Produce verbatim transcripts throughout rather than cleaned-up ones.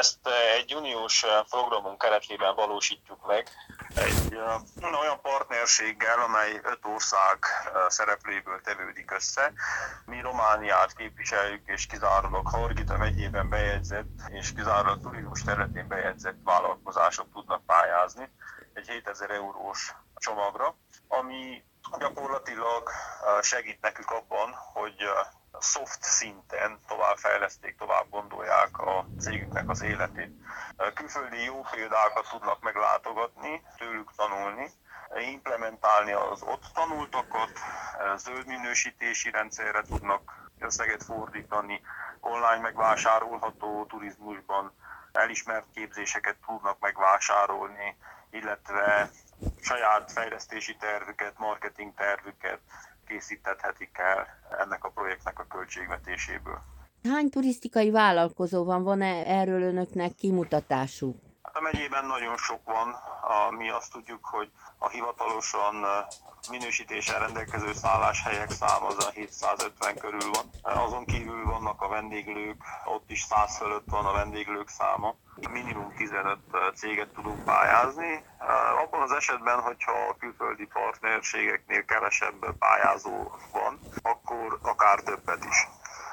ezt egy uniós programunk keretében valósítjuk meg. Egy olyan partnerséggel, amely öt ország szereplőiből tevődik össze. Mi Romániát képviseljük, és kizárólag Hargita megyében bejegyzett, és kizárólag turizmus területén bejegyzett vállalkozások tudnak pályázni egy hétezer eurós csomagra, ami gyakorlatilag segít nekünk abban, hogy soft szinten tovább fejleszték, tovább gondolják a cégüknek az életét. Külföldi jó példákat tudnak meglátogatni, tőlük tanulni, implementálni az ott tanultakat, zöld minősítési rendszerre tudnak összeget fordítani, online megvásárolható turizmusban, elismert képzéseket tudnak megvásárolni, illetve saját fejlesztési tervüket, marketing tervüket készíthetik el ennek a projektnek a költségvetéséből. Hány turisztikai vállalkozó van? Van-e erről önöknek kimutatásuk? Hát a megyében nagyon sok van. Mi azt tudjuk, hogy a hivatalosan minősítéssel rendelkező szálláshelyek száma az a hétszázötven körül van. Azon kívül vannak a vendéglők, ott is száz fölött van a vendéglők száma. Minimum tizenöt céget tudunk pályázni. Abban az esetben, hogyha a külföldi partnerségeknél kevesebb pályázó van, akkor akár többet is.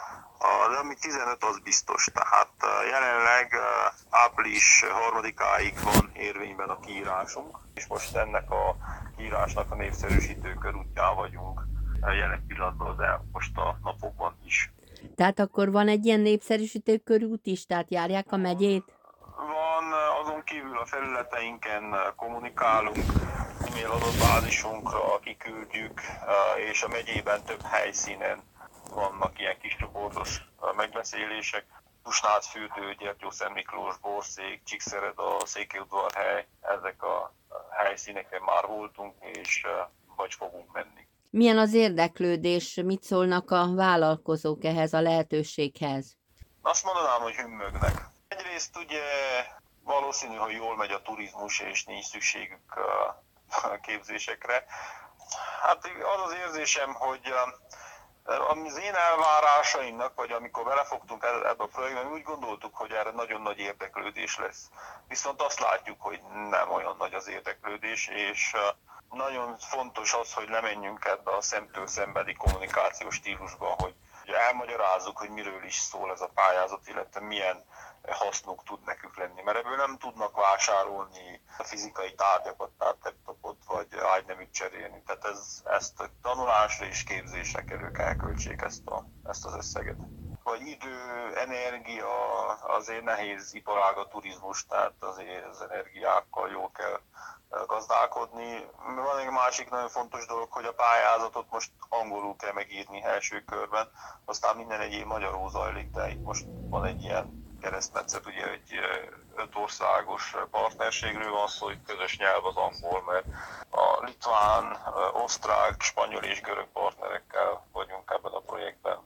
De ami tizenöt, az biztos. Tehát jelenleg április harmadikáig van érvényben a kiírásunk, és most ennek a kiírásnak a népszerűsítő körútján vagyunk jelen pillanatban, de most a napokban is. Tehát akkor van egy ilyen népszerűsítő körút is, tehát járják a megyét? Van, azon kívül a felületeinken kommunikálunk, e-mail adatbázisunkra kiküldjük, és a megyében több helyszínen vannak ilyen kis csoportos megbeszélések. Tusnádfürdő, Gyergyószent Miklós, Borszék, Csíkszereda, Székelyudvarhely, ezek a helyszíneken már voltunk, és vagy fogunk menni. Milyen az érdeklődés, mit szólnak a vállalkozók ehhez a lehetőséghez? Azt mondanám, hogy hümmögnek. Egyrészt ugye valószínű, hogy jól megy a turizmus, és nincs szükségük a képzésekre. Hát az az érzésem, hogy az én elvárásaimnak, vagy amikor belefogtunk ebbe a projektbe, úgy gondoltuk, hogy erre nagyon nagy érdeklődés lesz. Viszont azt látjuk, hogy nem olyan nagy az érdeklődés, és nagyon fontos az, hogy lemenjünk ebbe a szemtől szembeni kommunikációs stílusba, hogy elmagyarázzuk, hogy miről is szól ez a pályázat, illetve milyen hasznuk tud nekük lenni. Mert ebből nem tudnak vásárolni fizikai tárgyakat, tehát laptopot vagy ágyneműt cserélni. Tehát ez, ezt a tanulásra és képzésre kell ők elköltsék ezt, a, ezt az összeget. Vagy idő, energia, azért nehéz iparág a turizmus, tehát azért az energiákkal jól kell gazdálkodni. Van egy másik nagyon fontos dolog, hogy a pályázatot most angolul kell megírni első körben, aztán minden egyéb magyarul zajlik, de itt most van egy ilyen keresztmetszet, ugye egy öt országos partnerségről van szó, hogy közös nyelv az angol, mert a litván, osztrák, spanyol és görög partner